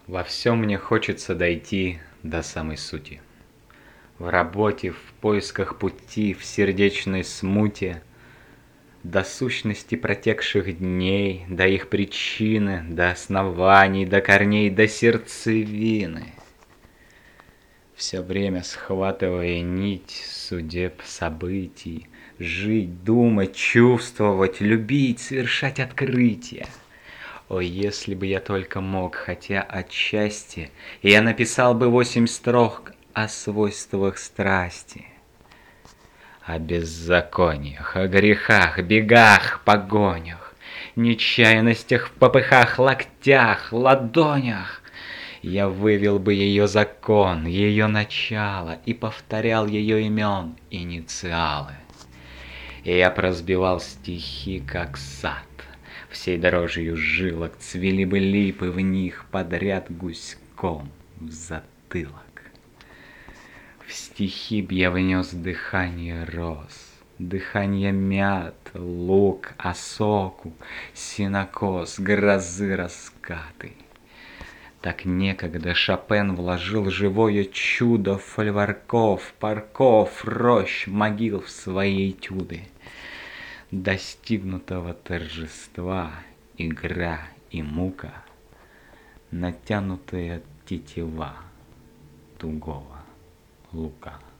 Во всем мне хочется дойти до самой сути. В работе, в поисках пути, в сердечной смуте, до сущности протекших дней, до их причины, до оснований, до корней, до сердцевины. Все время схватывая нить судеб, событий, жить, думать, чувствовать, любить, совершать открытия. О, если бы я только мог, хотя отчасти, я написал бы 8 строк о свойствах страсти, о беззакониях, о грехах, бегах, погонях, нечаянностях в попыхах, локтях, ладонях. Я вывел бы ее закон, ее начало и повторял ее имен, инициалы. И я прозбивал стихи, как сад. Всей дорожью жилок цвели бы липы в них подряд гуськом в затылок. В стихи б я внес дыхание роз, дыхание мят, лук, осоку, сенокос, грозы раскаты. Так некогда Шопен вложил живое чудо фольварков, парков, рощ, могил в свои этюды. Достигнутого торжества, игра и мука, натянутая тетива тугого лука.